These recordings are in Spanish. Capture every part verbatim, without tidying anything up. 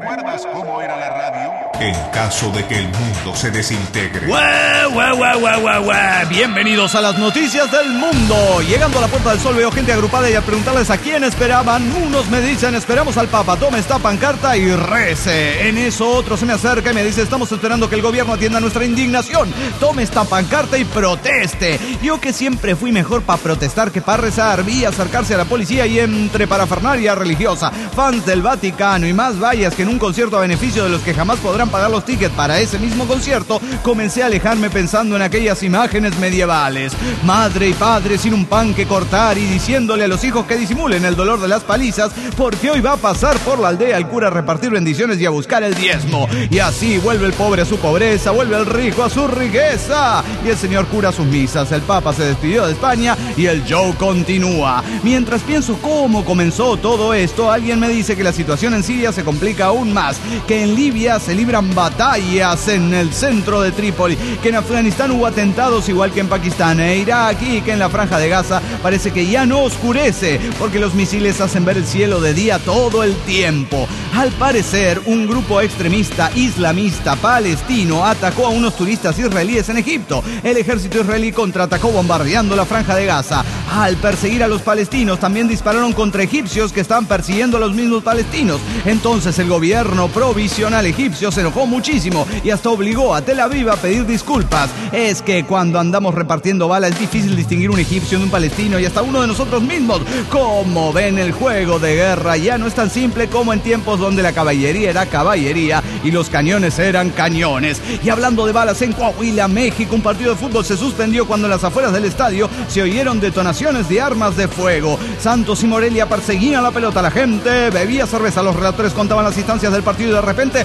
¿Recuerdas cómo era la radio? En caso de que el mundo se desintegre. ¡Ué, ué, ué, ué, ué, ué! Bienvenidos a las noticias del mundo. Llegando a la Puerta del Sol veo gente agrupada y al preguntarles a quién esperaban, unos me dicen esperamos al Papa, tome esta pancarta y rece. En eso otro se me acerca y me dice estamos esperando que el gobierno atienda nuestra indignación, tome esta pancarta y proteste. Yo que siempre fui mejor para protestar que para rezar, vi acercarse a la policía y entre parafernalia religiosa, fans del Vaticano y más vallas que en un concierto a beneficio de los que jamás podrán pagar los tickets para ese mismo concierto, comencé a alejarme pensando en aquellas imágenes medievales. Madre y padre sin un pan que cortar y diciéndole a los hijos que disimulen el dolor de las palizas, porque hoy va a pasar por la aldea el cura a repartir bendiciones y a buscar el diezmo. Y así vuelve el pobre a su pobreza, vuelve el rico a su riqueza. Y el señor cura a sus misas, el Papa se despidió de España y el show continúa. Mientras pienso cómo comenzó todo esto, alguien me dice que la situación en Siria se complica aún más, que en Libia se libran batallas en el centro de Trípoli, que en Afganistán hubo atentados igual que en Pakistán e Irak y que en la franja de Gaza parece que ya no oscurece porque los misiles hacen ver el cielo de día todo el tiempo. Al parecer, un grupo extremista islamista palestino atacó a unos turistas israelíes en Egipto. El ejército israelí contraatacó bombardeando la franja de Gaza. Al perseguir a los palestinos, también dispararon contra egipcios que estaban persiguiendo a los mismos palestinos. Entonces el gobierno provisional egipcio se enojó muchísimo y hasta obligó a Tel Aviv a pedir disculpas. Es que cuando andamos repartiendo balas es difícil distinguir un egipcio de un palestino y hasta uno de nosotros mismos. Como ven, el juego de guerra ya no es tan simple como en tiempos donde la caballería era caballería y los cañones eran cañones. Y hablando de balas, en Coahuila, México, un partido de fútbol se suspendió cuando en las afueras del estadio se oyeron detonaciones de armas de fuego. Santos y Morelia perseguían la pelota, la gente bebía cerveza, los relatores contaban las instancias del partido y de repente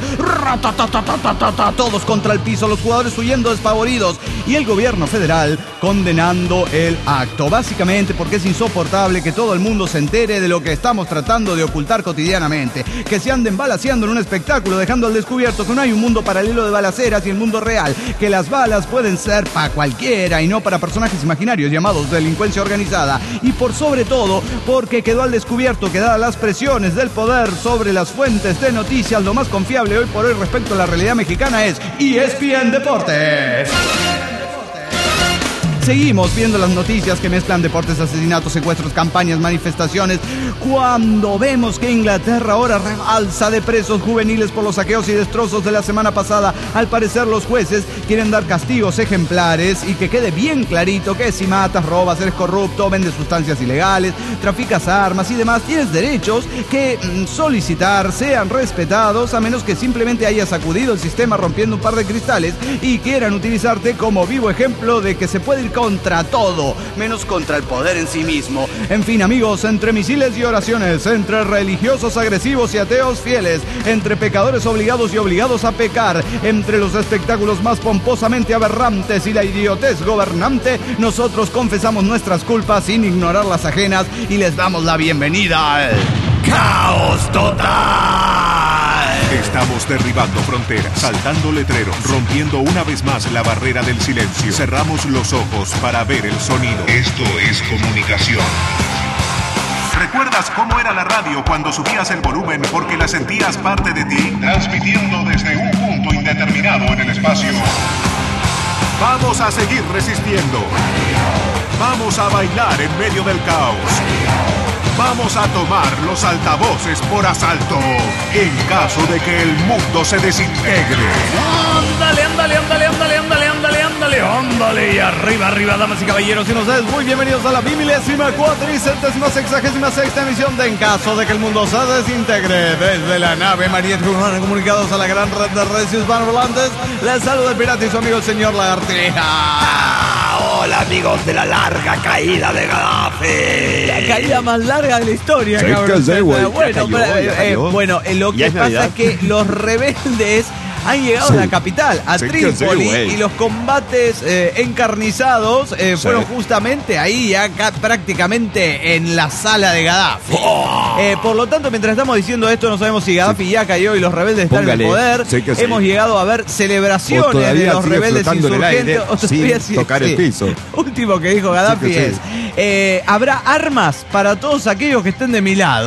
todos contra el piso, los jugadores huyendo despavoridos y el gobierno federal condenando el acto, básicamente porque es insoportable que todo el mundo se entere de lo que estamos tratando de ocultar cotidianamente, que se anden balaceando en un espectáculo dejando al descubierto que no hay un mundo paralelo de balaceras y el mundo real, que las balas pueden ser para cualquiera y no para personajes imaginarios llamados delincuencia organizada, y por sobre todo porque quedó al descubierto que dadas las presiones del poder sobre las fuentes de noticias, lo más confiable hoy por hoy respecto a la realidad mexicana es E S P N Deportes. Seguimos viendo las noticias que mezclan deportes, asesinatos, secuestros, campañas, manifestaciones. Cuando vemos que Inglaterra ahora rebalsa de presos juveniles por los saqueos y destrozos de la semana pasada, al parecer los jueces quieren dar castigos ejemplares y que quede bien clarito que si matas, robas, eres corrupto, vendes sustancias ilegales, traficas armas y demás, tienes derechos que mm, solicitar sean respetados a menos que simplemente hayas sacudido el sistema rompiendo un par de cristales y quieran utilizarte como vivo ejemplo de que se puede ir contra todo, menos contra el poder en sí mismo. En fin, amigos, entre misiles y oraciones, entre religiosos agresivos y ateos fieles, entre pecadores obligados y obligados a pecar, entre los espectáculos más pomposamente aberrantes y la idiotez gobernante, nosotros confesamos nuestras culpas sin ignorar las ajenas y les damos la bienvenida al caos total. Estamos derribando fronteras, saltando letreros, rompiendo una vez más la barrera del silencio. Cerramos los ojos para ver el sonido. Esto es comunicación. ¿Recuerdas cómo era la radio cuando subías el volumen porque la sentías parte de ti? Transmitiendo desde un punto indeterminado en el espacio. Vamos a seguir resistiendo. Vamos a bailar en medio del caos. Vamos a tomar los altavoces por asalto en caso de que el mundo se desintegre. Ándale, ándale, ándale, ándale, ándale, ándale, ándale, ándale. Y arriba, arriba, damas y caballeros, y ustedes muy bienvenidos a la bimilésima, cuatricentésima, sexagésima sexta emisión de En caso de que el mundo se desintegre. Desde la nave María Trujana, comunicados a la gran red de redes hispanohablantes, les saluda el pirata y su amigo el señor Lagartija. Ah, hola amigos de la larga caída de Gaddafi. La caída más larga de la historia, sí, cabrón. sé, bueno, cayó, pero, eh, eh, bueno, eh, lo que pasa es que los rebeldes han llegado sí. a la capital, a sí, Trípoli, sí, y los combates eh, encarnizados eh, sí. fueron justamente ahí, acá, prácticamente en la sala de Gaddafi. Oh. Eh, por lo tanto, mientras estamos diciendo esto, no sabemos si Gaddafi sí. ya cayó y los rebeldes están Póngale. en el poder. Sí Hemos sí. llegado a ver celebraciones de los rebeldes insurgentes. O sin sí, tocar sí. el piso. Último que dijo Gaddafi sí, es, eh, habrá armas para todos aquellos que estén de mi lado.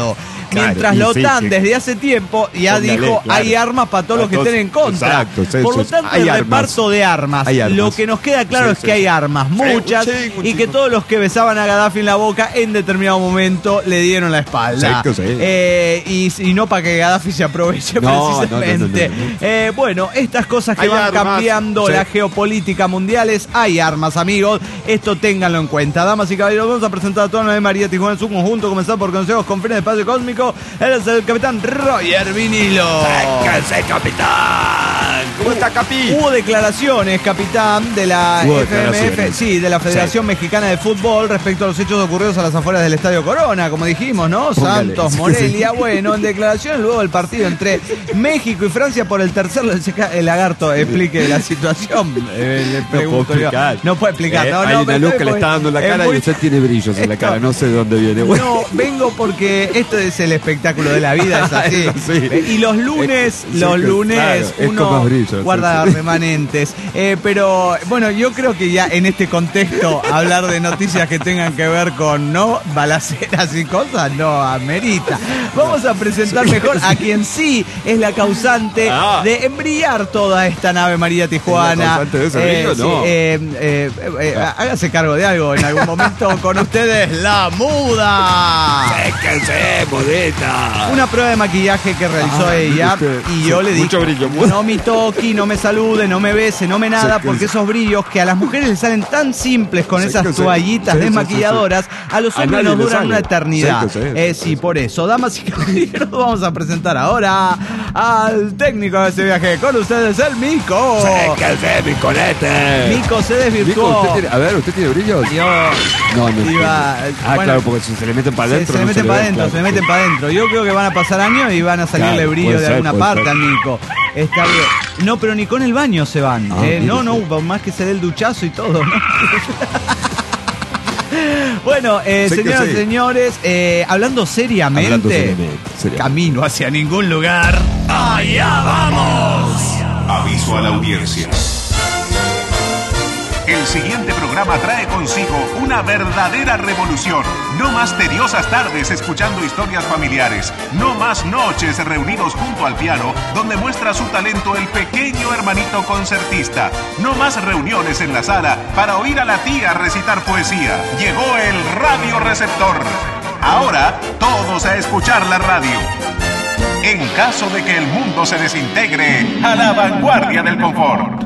Mientras claro, la sí, OTAN sí. desde hace tiempo ya Póngale, dijo claro. hay armas para todos los que estén en contra. Exacto, sí, Por lo sí, tanto, hay el armas. reparto de armas, Hay armas. lo que nos queda claro Sí, es sí, que hay sí. armas, muchas, Sí, un y que chico. todos los que besaban a Gaddafi en la boca en determinado momento le dieron la espalda. Sí, sí. Eh, y, y no para que Gaddafi se aproveche No, precisamente. no, no, no, no, no. Eh, bueno, estas cosas que Hay van armas. cambiando Sí. la geopolítica mundiales, hay armas, amigos. Esto ténganlo en cuenta. Damas y caballeros, vamos a presentar a toda la de María Tijuana en su conjunto, comenzar por consejos con fines de espacio cósmico. Él es el capitán Roger Vinilo. ¡Véngase, capitán! ¿Cómo está, Capi? Hubo declaraciones, capitán, de la Hubo F M F, declaraciones. sí, de la Federación Mexicana de Fútbol respecto a los hechos ocurridos a las afueras del Estadio Corona, como dijimos, ¿no? Póngale. Santos, Morelia, bueno, en declaraciones luego del partido entre México y Francia por el tercer, el lagarto, explique la situación. Eh, le pregunto puedo yo. explicar. No puede explicar, Eh, no, hay no, una pero luz estoy que le muy- está dando en la es cara muy- y usted tiene brillos en la Esto- cara. No sé de dónde viene. No, vengo porque esto es el espectáculo de la vida, es así. Es así. Y los lunes, Es- los sí, lunes claro, es con uno más brillo, guarda sí, sí. remanentes. Eh, pero bueno, yo creo que ya en este contexto hablar de noticias que tengan que ver con no balaceras y cosas no amerita. Vamos a presentar mejor a quien sí es la causante Ah. de embrillar toda esta nave María Tijuana. ¿Es la causante de ese brillo? sí, No. eh, eh, eh, eh, hágase cargo de algo en algún momento con ustedes, la muda. ¡Véngase, modita! Una prueba de maquillaje que realizó Ah, ella usted- y yo sí, le dije, mucho brillo. no me toque, no me salude, no me bese, no me nada, Sí, que porque sí. esos brillos que a las mujeres les salen tan simples con Sí, esas que sí. toallitas Sí, sí, desmaquilladoras, a los A hombres nadie nos le duran sale. una eternidad. Sí, que sí, Eh, sí, sí, sí. por eso, damas y caballeros, vamos a presentar ahora al técnico de ese viaje. Con ustedes, el Mico. ¡Véngase, mi colete! Mico se Nico, desvirtuó. ¿usted tiene- a ver, ¿usted tiene brillos? Yo No, no. iba- Ah, bueno, claro, porque si se le meten para Se, adentro. se le no meten le para ve, adentro, claro. se le meten para adentro. Yo creo que van a pasar años y van a salirle Claro, brillo puede de ser, alguna puede parte ser. al Nico. Está bien. No, pero ni con el baño se van. Ah, eh, mire no, no, usted. por más que se dé el duchazo y todo, ¿no? Bueno, eh, Sí que señoras y sí. señores, eh, hablando seriamente, Hablando seriamente, seriamente. camino hacia ningún lugar. ¡Allá vamos! Aviso a la audiencia. El siguiente programa trae consigo una verdadera revolución. No más tediosas tardes escuchando historias familiares. No más noches reunidos junto al piano donde muestra su talento el pequeño hermanito concertista. No más reuniones en la sala para oír a la tía recitar poesía. Llegó el radio receptor. Ahora todos a escuchar la radio. En caso de que el mundo se desintegre, a la vanguardia del confort.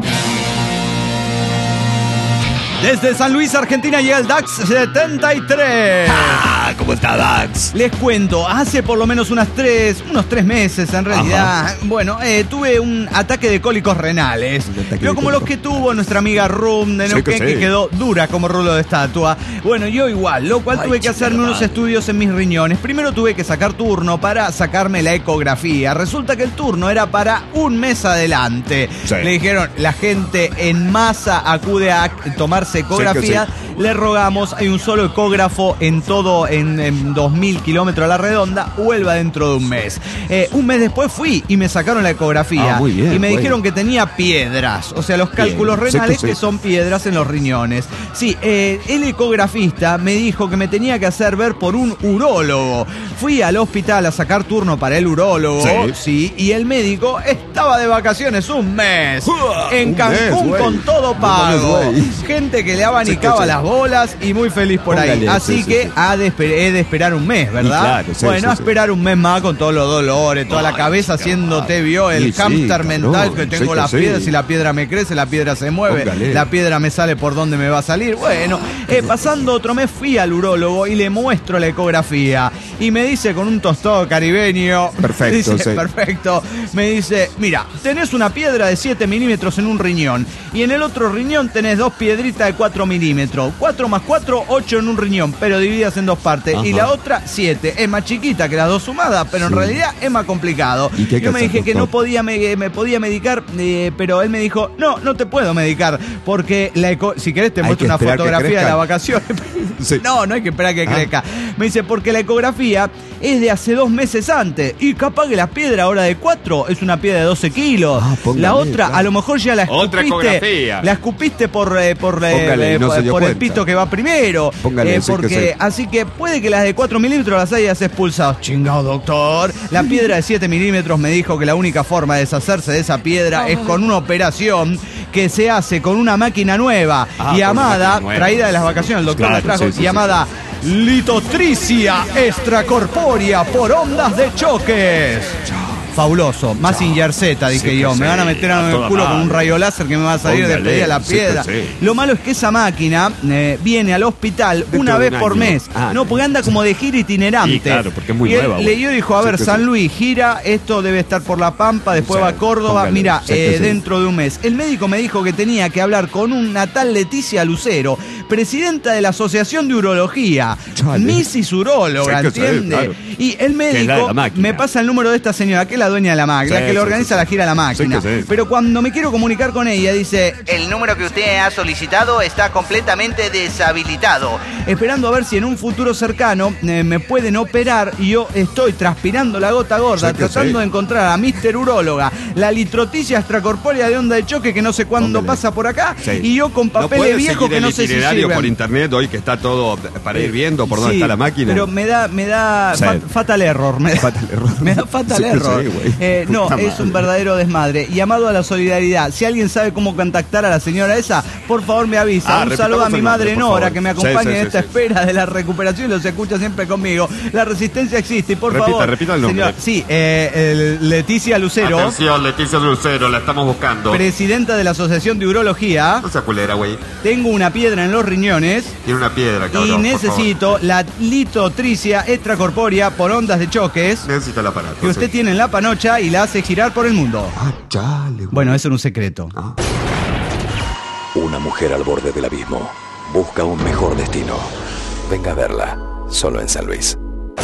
Desde San Luis, Argentina, llega el DAX setenta y tres. ¡Ah! ¿Cómo está, Dax? Les cuento, hace por lo menos unas tres, unos tres meses en realidad, bueno, eh, tuve un ataque de cólicos renales. Un ataque Pero de como los que cólicos. tuvo nuestra amiga Rum de Sí, Neuquén, que que sí. quedó dura como rulo de estatua. Bueno, yo igual, lo cual Ay, tuve que chica hacerme unos madre. estudios en mis riñones. Primero tuve que sacar turno para sacarme la ecografía. Resulta que el turno era para un mes adelante. Sí. Le dijeron, la gente en masa acude a tomarse ecografía. Sí. Le rogamos, hay un solo ecógrafo en todo, en, en dos mil kilómetros a la redonda, vuelva dentro de un mes. Eh, un mes después fui y me sacaron la ecografía. Ah, muy bien, y me bueno. dijeron que tenía piedras, o sea, los cálculos Bien, sí, renales sí. que son piedras en los riñones. Sí, eh, el ecografista me dijo que me tenía que hacer ver por un urólogo. Fui al hospital a sacar turno para el urólogo, sí, Sí. y el médico estaba de vacaciones un mes. En Un Cancún mes, güey. con todo pago. No mames, güey. Gente que le abanicaba Sí, sí. las bolas y muy feliz por ahí. Póngale, Así sí, sí, que sí. ha de esper- he de esperar un mes, ¿verdad? Y claro, sí, bueno, sí, a sí. esperar un mes más con todos los dolores, toda la Ay, cabeza qué haciéndote, vio, el Y sí, hámster cabrón, mental que tengo sí que las sí. piedras y la piedra me crece, la piedra se mueve, Póngale. la piedra me sale por donde me va a salir. Bueno, eh, pasando otro mes fui al urólogo y le muestro la ecografía y me dice con un tostado caribeño, Perfecto, dice, sí. perfecto, me dice, mira, tenés una piedra de siete milímetros en un riñón y en el otro riñón tenés dos piedritas de cuatro milímetros, cuatro más cuatro, ocho en un riñón, pero divididas en dos partes, Ajá. y la otra siete, es más chiquita que las dos sumadas, pero en Sí. realidad es más complicado. ¿Y qué hay que Yo me hacer, dije que doctor? no podía, me, me podía medicar, eh, pero él me dijo, no, no te puedo medicar, porque la eco- si querés te Hay muestro que una esperar que fotografía de crezca. la vacación. Sí. No, no hay que esperar que Ah. crezca. Me dice, porque la ecografía es de hace dos meses antes. Y capaz que la piedra ahora de cuatro es una piedra de doce kilos. Ah, póngale, la otra, claro. a lo mejor ya la escupiste. Otra ecografía. La escupiste por, eh, por, eh, Póngale, eh, no se dio por el cuenta. visto que va primero. Póngale, eh, sí que porque sí. Así que puede que las de cuatro milímetros las hayas expulsado. Chingado, doctor. La piedra de siete milímetros me dijo que la única forma de deshacerse de esa piedra es con una operación que se hace con una máquina nueva, Ah, llamada, nueva. traída de las vacaciones, el doctor Claro, la trajo, sí, sí, llamada litotricia extracorpórea por ondas de choques. Fabuloso. Mazinger Z, dije Sí, yo. que Me sí, van a meter a en el toda culo con madre. un rayo láser que me va a salir Póngale, despedida la sí, que piedra. sí. Lo malo es que esa máquina eh, viene al hospital Dentro una de vez un por año. mes. Ah, no, porque anda como de gira itinerante. Sí, claro, porque es muy y él nueva, güey. leyó y dijo, a Sí, ver, que San sí. Luis, gira, esto debe estar por La Pampa, después Sí, va a Córdoba. póngale, Mira, sí, que eh, sí. dentro de un mes. El médico me dijo que tenía que hablar con una tal Leticia Lucero, presidenta de la Asociación de Urología. Chale. Missis Uróloga, Sí, que sí, ¿entiende? claro. Y el es la de médico la máquina. me pasa el número de esta señora, que es la dueña de la máquina, Sí, que le sí, organiza sí, sí. la gira a la máquina. Sí, que sí. Pero cuando me quiero comunicar con ella, dice: el número que usted ha solicitado está completamente deshabilitado. Esperando a ver si en un futuro cercano eh, me pueden operar, y yo estoy transpirando la gota gorda, Sí, que tratando sí. de encontrar a mister Uróloga, la litroticia extracorpórea de onda de choque que no sé cuándo Póngale. pasa por acá, Sí. y yo con No papeles puede viejos seguir que el no sé si itinerario sirven. por internet hoy que está todo para ir viendo por dónde Sí, está la máquina. Pero me da, me da Sí. fat- fatal error. Me da Fatal error. Me da fatal Sí que error. sí, güey. Eh, no, Puta es un madre. verdadero desmadre. Llamado a la solidaridad. Si alguien sabe cómo contactar a la señora esa, por favor me avisa. Ah, un repitamos saludo a mi el madre nombre, por Nora, favor. que me Sí, acompaña sí, en sí, esta sí. espera de la recuperación y los escucha siempre conmigo. La resistencia existe, y por Repita, favor. repita el nombre. señor- sí, eh, el Leticia Lucero, Atención, Leticia Lucero, la estamos buscando. presidenta de la Asociación de Urología. No sea culera, güey. Tengo una piedra en los riñones. Tiene una piedra, cabrón. Y por necesito la litotricia extracorpórea por ondas de choques favor. Necesita el aparato. que usted sí. tiene en la panocha y la hace girar por el mundo. Ah, chale, güey. Bueno, eso era un secreto. Una mujer al borde del abismo busca un mejor destino. Venga a verla, solo en San Luis.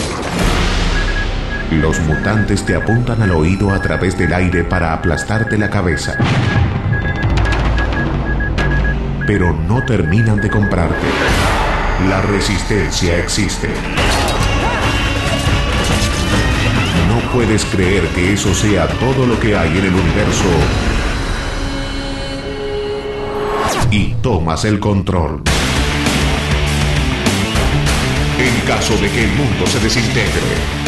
Los mutantes te apuntan al oído a través del aire para aplastarte la cabeza. Pero no terminan de comprarte. La resistencia existe. No puedes creer que eso sea todo lo que hay en el universo. Y tomas el control. En caso de que el mundo se desintegre.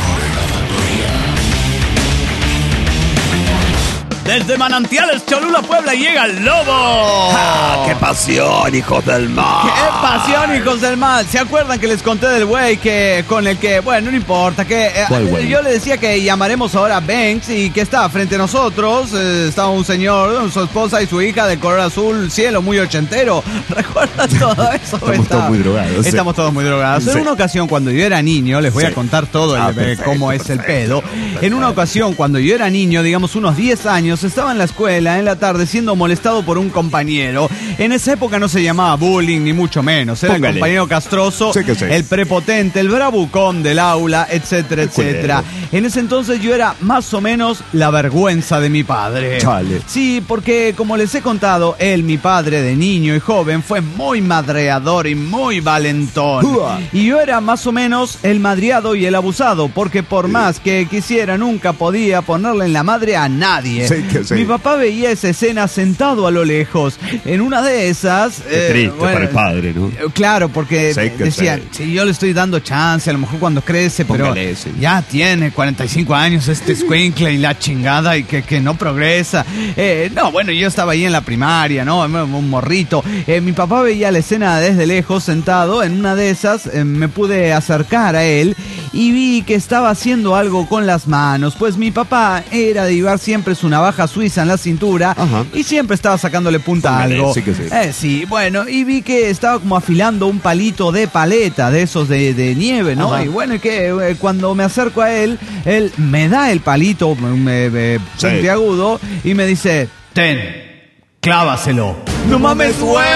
Desde Manantiales, Cholula, Puebla, llega el lobo. ¡Ah, qué pasión, hijos del mar! ¡Qué pasión, hijos del mal! ¿Se acuerdan que les conté del güey que con el que, bueno, no importa, que eh, ¿Cuál güey? yo le decía que llamaremos ahora a Banks y que estaba frente a nosotros? Eh, estaba un señor, su esposa y su hija de color azul, cielo muy ochentero. ¿Recuerdan todo eso? Estamos Estaba- todos muy drogados, sí. Estamos todos muy drogados. En Sí. una ocasión, cuando yo era niño, les voy Sí. a contar todo el- Ah, eh, perfecto, cómo es el perfecto, pedo. En una ocasión, cuando yo era niño, digamos unos diez años, estaba en la escuela en la tarde siendo molestado por un compañero. En esa época no se llamaba bullying, ni mucho menos. Era Póngale. el compañero castroso, Sí que sí. el prepotente, el bravucón del aula, etcétera, etcétera. En ese entonces yo era más o menos la vergüenza de mi padre. Chale. Sí, porque como les he contado, él, mi padre de niño y joven, fue muy madreador y muy valentón. Ua. Y yo era más o menos el madreado y el abusado, porque por más que quisiera, nunca podía ponerle en la madre a nadie. Sí que sí. Mi papá veía esa escena sentado a lo lejos. En una de esas... Qué eh, triste bueno, para el padre, ¿no? eh, Claro, porque Sí que decían, sí. si yo le estoy dando chance, a lo mejor cuando crece, pero Póngale, sí. ya tiene cuarenta y cinco años este escuincle y la chingada y que, que no progresa. Eh, no, bueno, yo estaba ahí en la primaria, ¿no? Un morrito. Eh, mi papá veía la escena desde lejos, sentado. En una de esas eh, me pude acercar a él y vi que estaba haciendo algo con las manos. Pues mi papá era de llevar siempre su navaja suiza en la cintura. Ajá. Y siempre estaba sacándole punta a Póngale, algo. sí que sí. Eh, sí, bueno, y vi que estaba como afilando un palito de paleta, de esos de, de nieve, ¿no? Ajá. Y bueno, y que eh, cuando me acerco a él, él me da el palito me, me, Sí. puntiagudo y me dice, ten, clávaselo. ¡No mames,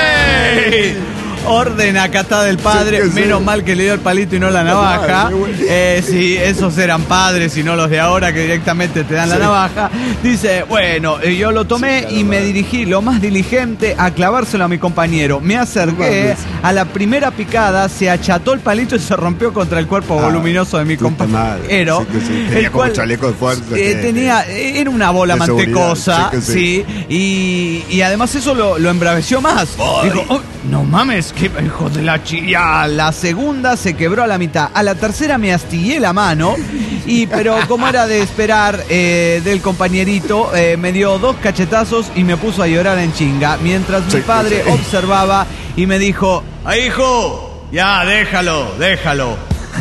güey! Orden acatada del padre, Sí que sí. menos mal que le dio el palito y no la navaja. madre, güey. Eh, sí, esos eran padres y no los de ahora que directamente te dan la Sí. navaja. Dice, bueno, eh, yo lo tomé Sí, claro, y me madre. dirigí lo más diligente a clavárselo a mi compañero. Me acerqué, mames. a la primera picada se acható el palito y se rompió contra el cuerpo Ah, voluminoso de mi puta compañero. madre. Sí que sí. Tenía el como cual, chaleco de fuerza, eh, que- tenía, era una bola de seguridad, mantecosa, sí que sí, sí. y, y además eso lo, lo embraveció más. Ay. Dijo, "Oh, No mames, qué hijo de la chilla. La segunda se quebró a la mitad. A la tercera me astillé la mano. Y pero como era de esperar eh, del compañerito, eh, me dio dos cachetazos y me puso a llorar en chinga. Mientras mi padre observaba y me dijo: ¡ay, hijo! Ya, déjalo, déjalo.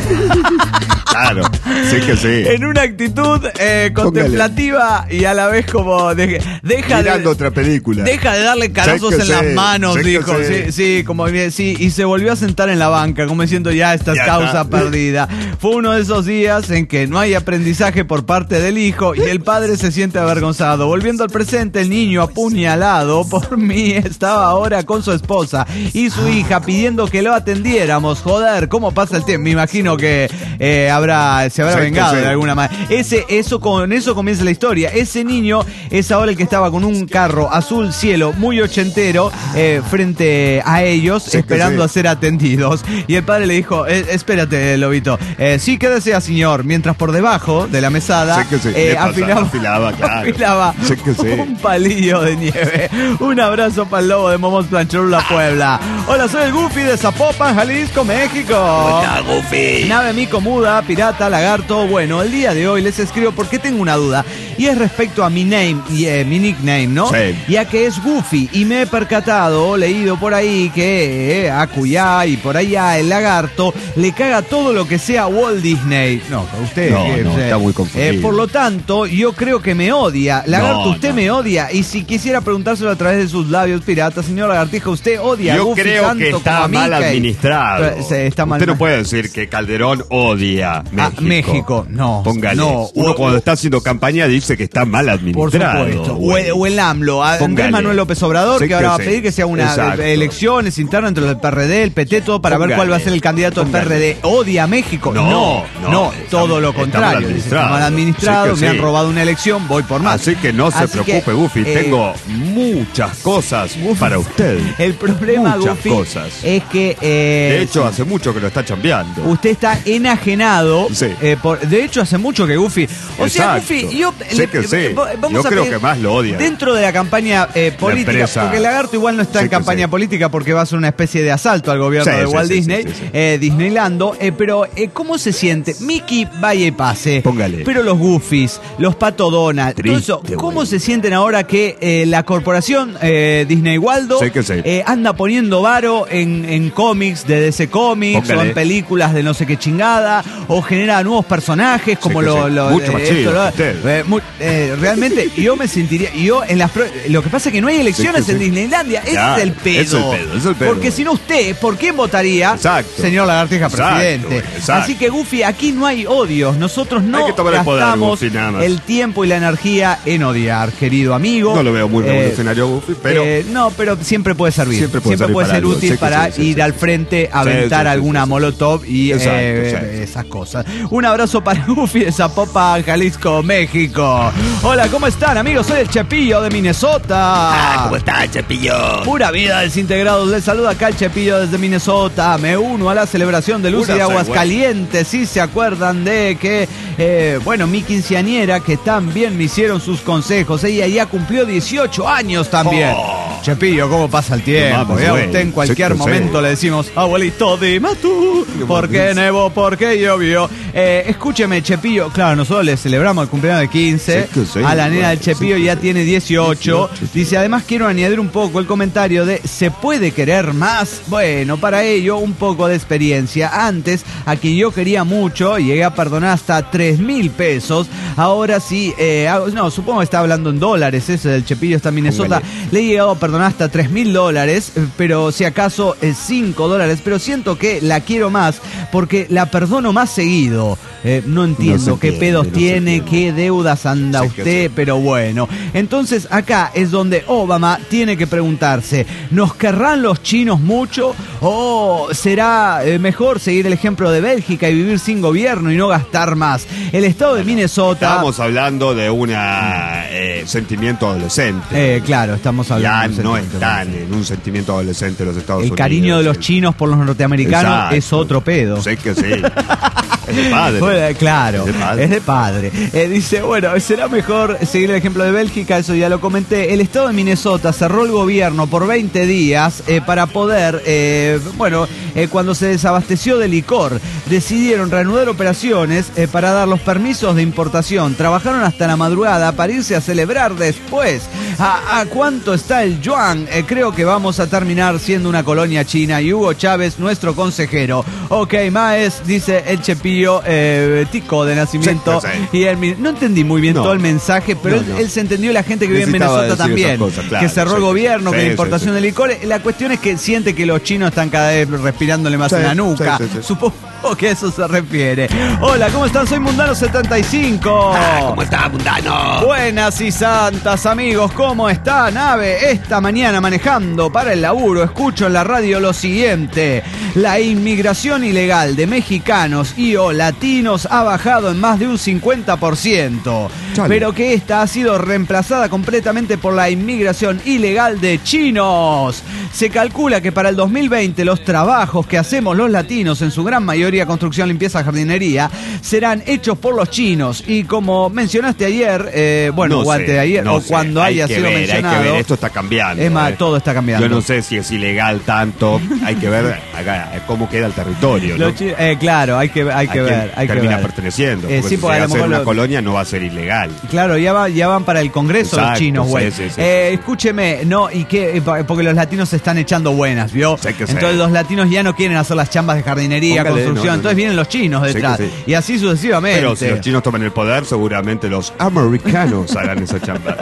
Claro, sí que sí. En una actitud eh, contemplativa y a la vez como de, deja mirando de, otra película. Deja de darle carazos en sí, las manos, sí, dijo. Sí, sí, como bien, sí, y se volvió a sentar en la banca, como diciendo ya esta es Ya causa está. perdida. Fue uno de esos días en que no hay aprendizaje por parte del hijo y el padre se siente avergonzado. Volviendo al presente, el niño apuñalado por mí estaba ahora con su esposa y su hija pidiendo que lo atendiéramos. Joder, ¿cómo pasa el tiempo? Me imagino que eh, habrá, se habrá Sí, vengado sí. de alguna manera. Ese, eso, con eso comienza la historia. Ese niño es ahora el que estaba con un carro azul cielo muy ochentero eh, frente a ellos, Sí, esperando sí. a ser atendidos. Y el padre le dijo: eh, espérate, Lobito. Eh, sí, ¿qué desea, señor? Mientras por debajo de la mesada Sí que sí. eh, ¿Qué pasa? afilaba, Afilaba, claro. afilaba Sí que sí. un palillo de nieve. Un abrazo para el lobo de Momos Plancholula, Puebla. Hola, soy el Goofy de Zapopan, Jalisco, México. Hola, Goofy. Nave mico muda, pirata, lagarto. Bueno, el día de hoy les escribo porque tengo una duda. Y es respecto a mi name, y, eh, mi nickname, ¿no? Sí. Ya que es Goofy. Y me he percatado, leído por ahí, que eh, a Cuyá y por allá el lagarto le caga todo lo que sea Walt Disney. No, para usted. No, eh, no, eh, está muy confundido. eh, por lo tanto, yo creo que me odia. Lagarto, No, usted no. me odia. Y si quisiera preguntárselo a través de sus labios piratas, señor Lagartija, usted odia a Yo Goofy creo tanto que como está a mal Mickey. administrado. Eh, se- está mal Usted no puede decir que Calderón odia México. Ah, México, no. Póngale. No. Uno O- cuando está haciendo campaña dice que está mal Por administrado. supuesto. O güey. el, o el AMLO, a Andrés Póngale. Manuel López Obrador, Sí que ahora que va a sí. pedir que sea una Exacto. eh, elecciones internas dentro del P R D, el P T, todo para ver Póngale. cuál va a ser el candidato del P R D. ¿Odia a México? No, No, no, no, está- todo lo está contrario. mal Dice, administrado. está mal administrado, Sí que me sí. han robado una elección, voy por más. Así que no se Así preocupe, que, Goofy. eh, Tengo muchas cosas para usted. El problema, Muchas Goofy, cosas. es que... eh, De hecho, hace mucho que lo está chambeando. usted está enajenado. Sí. eh, por, de hecho, hace mucho que Goofy. O sea, Exacto. Goofy, yo. Sí que sí. vamos Yo a creo pedir- que más lo odia. Dentro de la campaña eh, política, empresa. porque el lagarto igual no está Sí en que campaña sí. política porque va a ser una especie de asalto al gobierno Sí, de sí, Walt sí, Disney, sí, sí, sí. eh, Disneylando. eh, pero, eh, ¿cómo se siente? Mickey, vaya y pase. Póngale. Pero los Goofies, los Pato Donald, todo Triste, eso, ¿cómo güey. se sienten ahora que eh, la corporación eh, Disney Waldo Sí que sí. eh, anda poniendo varo en, en cómics de D C Comics Póngale. o en películas de no sé qué chingada o genera nuevos personajes como que lo, sí. lo- Mucho eh, más esto, chido lo- que usted. eh, mu- eh, realmente yo me sentiría yo en las pro- lo que pasa es que no hay elecciones Sí que en sí. Disneylandia, ese Ya, es el pedo. es el pedo, es el pedo. Porque si no usted, ¿por quién votaría? Exacto. Señor Lagartija, Exacto, presidente. güey, exacto. Así que Goofy, aquí no hay odios, nosotros no Hay que tomar el poder, gastamos Goofy, nada más. el tiempo y la energía en odiar, querido amigo. No lo veo muy Eh, revolucionario, Goofy, pero eh, no, pero siempre puede servir. Siempre puede servir puede para ser algo. útil Sí que para sí, sí, ir sí, al sí. frente a Sí, aventar sí, sí, alguna sí, sí. molotov y Exacto, eh, exacto. esas cosas. Un abrazo para Goofy de Zapopan, Jalisco, México. Hola, ¿cómo están, amigos? Soy el Chepillo de Minnesota. Ah, ¿cómo está, Chepillo? Pura vida desintegrados. Les saluda acá el Chepillo desde Minnesota. Me uno a la celebración de Luz y de Únase, Aguascalientes. Si se acuerdan de que, eh, bueno, mi quinceañera, que también me hicieron sus consejos. Ella ya cumplió dieciocho años también. Oh. Chepillo, ¿cómo pasa el tiempo? No mames, Ya güey. usted en cualquier Sí que sí. momento le decimos, abuelito, dime tú, ¿por qué nevó? ¿Por qué llovió? Eh, escúcheme, Chepillo. Claro, nosotros le celebramos el cumpleaños de quince. Sí que sí, a la nena del güey. Chepillo Sí que ya sí. tiene dieciocho. dieciocho, Dice, además quiero añadir un poco el comentario de ¿se puede querer más? Bueno, para ello un poco de experiencia. Antes, a quien yo quería mucho, llegué a perdonar hasta tres mil pesos. Ahora sí, eh, hago- no, supongo que está hablando en dólares, ese del Chepillo está en Minnesota. Póngale. Le he llegado a perdonar hasta tres mil dólares, eh, pero si acaso es cinco dólares. Pero siento que la quiero más porque la perdono más seguido. Eh, no entiendo se qué entiende, pedos no se tiene, entiende. qué deudas anda Sí que usted, sí. pero bueno. Entonces acá es donde Obama tiene que preguntarse, ¿nos querrán los chinos mucho? ¿O será eh, mejor seguir el ejemplo de Bélgica y vivir sin gobierno y no gastar más? El estado de Minnesota... Estábamos hablando de un sentimiento adolescente. Eh, claro, estamos ya hablando... de un no sentimiento están adolescente. en un sentimiento adolescente los Estados El Unidos. cariño de los El- chinos por los norteamericanos Exacto. es otro pedo. Sé que sí. Es de padre. Bueno, claro, Es de padre. es de padre. Eh, dice, bueno, será mejor seguir el ejemplo de Bélgica, eso ya lo comenté. El estado de Minnesota cerró el gobierno por veinte días eh, para poder, eh, bueno, eh, cuando se desabasteció de licor, decidieron reanudar operaciones eh, para dar los permisos de importación. Trabajaron hasta la madrugada para irse a celebrar después. ¿A, a cuánto está el yuan? Eh, creo que vamos a terminar siendo una colonia china. Y Hugo Chávez, nuestro consejero. Ok, Maes, dice el Chepillo, eh, tico de nacimiento. Sí, sí. Y él, no entendí muy bien No. todo el mensaje, pero No, él, no. él se entendió, la gente que vive en Necesitaba Minnesota decir también. esas cosas, claro, que cerró sí, el gobierno, sí, que la sí, importación sí. de licores. La cuestión es que siente que los chinos están cada vez respirándole más Sí, en la nuca. sí, sí, sí. Supongo que a eso se refiere. Hola, ¿cómo están? Soy Mundano setenta y cinco. Ah, ¿cómo está, mundano? Buenas y santas, amigos, ¿cómo está, nave? Esta mañana manejando para el laburo, escucho en la radio lo siguiente: la inmigración ilegal de mexicanos y o latinos ha bajado en más de un cincuenta por ciento, Chale. pero que esta ha sido reemplazada completamente por la inmigración ilegal de chinos. Se calcula que para el dos mil veinte los trabajos que hacemos los latinos, en su gran mayoría construcción, limpieza, jardinería, serán hechos por los chinos. Y como mencionaste ayer, eh, bueno, No o sé, antes de ayer, no o sé. cuando Hay haya que sido ver, mencionado. Hay que ver, esto está cambiando. Es más, eh. todo está cambiando. Yo no sé si es ilegal tanto. Hay que ver acá, cómo queda el territorio, ¿no? Los chi- eh, claro, hay que, hay que ver. Hay que termina ver. perteneciendo. Eh, porque sí, si porque a llega lo a ser mejor una lo- colonia no va a ser ilegal. Claro, ya, va, ya van para el Congreso Exacto, los chinos, sí, güey. sí, sí, Eh, sí. escúcheme, no, y que, porque los latinos se están echando buenas, ¿vio? Sí, que Entonces sí. los latinos ya no quieren hacer las chambas de jardinería, Póngale, construcción, no, no, entonces no. vienen los chinos Sí, que detrás. sí. Y así sucesivamente. Pero si los chinos toman el poder, seguramente los americanos harán esa chamba.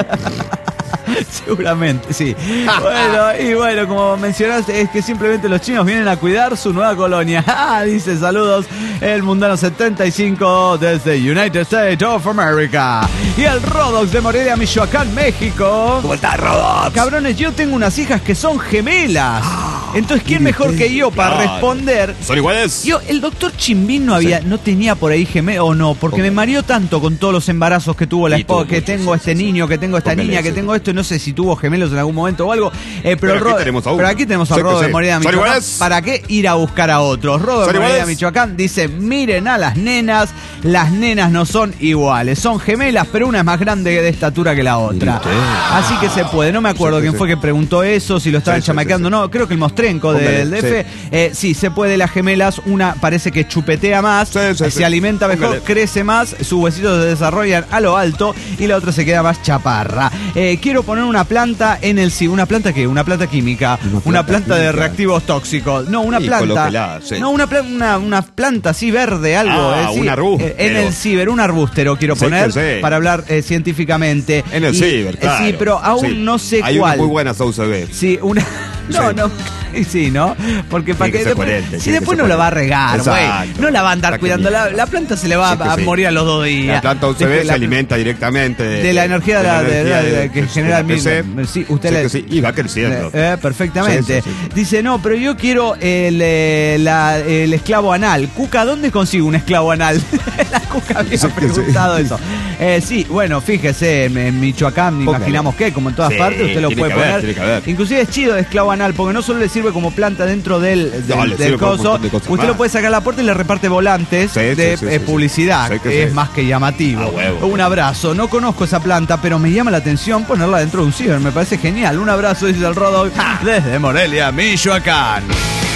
Seguramente, sí. Bueno, y bueno, como mencionaste, es que simplemente los chinos vienen a cuidar su nueva colonia. Ah, dice, saludos, el Mundano setenta y cinco desde United States of America. Y el Rodox de Morelia, Michoacán, México. ¿Cómo está, Rodox? Cabrones, yo tengo unas hijas que son gemelas. Entonces, ¿quién mire mejor usted, que yo para claro. responder? ¿Son iguales? Yo, el doctor Chimbín no había, Sí. no tenía por ahí gemelo o no, porque Póngale. me mareó tanto con todos los embarazos que tuvo la Y esposa, tuvo que muchos, tengo sí, este sí, sí. niño, que tengo esta Póngale, niña, que sí, tengo sí. esto, y no sé si tuvo gemelos en algún momento o algo. Eh, pero Pero el aquí Ro- tenemos a uno. pero aquí tenemos a Sí que Rodo de sí. Morelia, ¿Son Michoacán. iguales? ¿Para qué ir a buscar a otros? Rodo de ¿Son Morelia, iguales? Michoacán dice, miren a las nenas, las nenas no son iguales, son gemelas, pero una es más grande de estatura que la otra. usted. Así que se puede, no me acuerdo Sí, quién sí, fue sí. que preguntó eso, si lo estaban Sí, sí, chamaqueando o sí, sí. no, creo que el Mostrenco Póngale, del D F. sí. Eh, sí, se puede, las gemelas, una parece que chupetea más, Sí, sí, se sí. alimenta mejor, Póngale. crece más, sus huesitos se desarrollan a lo alto y la otra se queda más chaparra. Eh, quiero poner una planta en el sí, ¿una planta qué? Una planta química, una planta, planta de química. reactivos tóxicos. No, una Y planta. colóquela, sí. No, una, pla- una, una planta así verde, algo. Ah, eh, sí, un arbústero. eh, en el ciber, un arbústero quiero Sí, poner que sí. para hablar eh, científicamente. En el Y- ciber, eh, claro. Sí, pero aún Sí. no sé Hay cuál. una muy buena U C B. Sí, una. No, Sí. no. Y sí, ¿no? Porque para Tiene que que ser después, coherente, si tiene que después ser no la va a coherente. regar, güey. Exacto. No la va a andar Está cuidando. La, genial. la planta se le va Sí que a sí. morir a los dos días. La planta U C B Deje se la- alimenta directamente de, de la energía de la, de- energía de- de- que de- genera el de la P C. mismo. Sí, usted Sí le- que sí, y va creciendo. Eh, perfectamente. Sí, sí, sí. Dice, no, pero yo quiero el, eh, la- el esclavo anal. Cuca, ¿dónde consigo un esclavo anal? La Cuca había Sí, que sí. preguntado eso. Eh, sí, bueno, fíjese, en, en Michoacán Póngale. imaginamos que, como en todas Sí, partes, usted lo tiene puede que haber, poner. tiene que haber. Inclusive es chido de esclavo anal, porque no solo le sirve como planta dentro del, del, No, le del sirve para un coso. montón de cosas Usted lo más. puede sacar a la puerta y le reparte volantes Sí, sí, de sí, eh, sí, sí. publicidad. Sí, que que es sí. más que llamativo. A huevo. Un abrazo. No conozco esa planta, pero me llama la atención ponerla dentro de un ciber. Me parece genial. Un abrazo, dice el Rodo desde Morelia, Michoacán.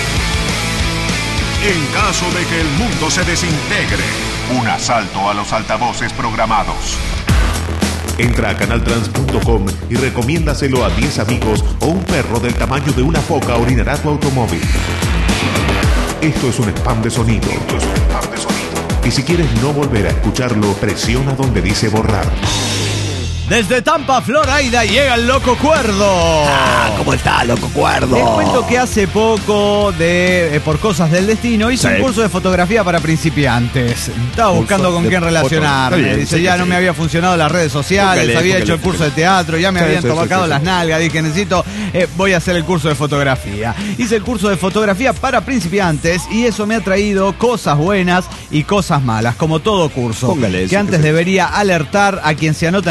En caso de que el mundo se desintegre, un asalto a los altavoces programados. Entra a canaltrans punto com y recomiéndaselo a diez amigos o un perro del tamaño de una foca orinará tu automóvil. Esto es un spam de sonido. Esto es un spam de sonido. Y si quieres no volver a escucharlo, presiona donde dice borrar. Desde Tampa, Florida, llega el Loco Cuerdo. Ah, ¿cómo está, loco cuerdo? Les cuento que hace poco, de eh, por cosas del destino, hice Sí. un curso de fotografía para principiantes. Estaba Curso buscando con de quién foto. relacionarme. Está bien, Dice, sí, ya sí. no me había funcionado las redes sociales, Póngale, había póngale, hecho el curso póngale. de teatro, ya me Sí, habían sí, sí, tocado sí, las sí. nalgas. Dije, necesito, eh, voy a hacer el curso de fotografía. Hice el curso de fotografía para principiantes y eso me ha traído cosas buenas y cosas malas, como todo curso. Póngale, que sí, antes que sí. debería alertar a quien se anota en el curso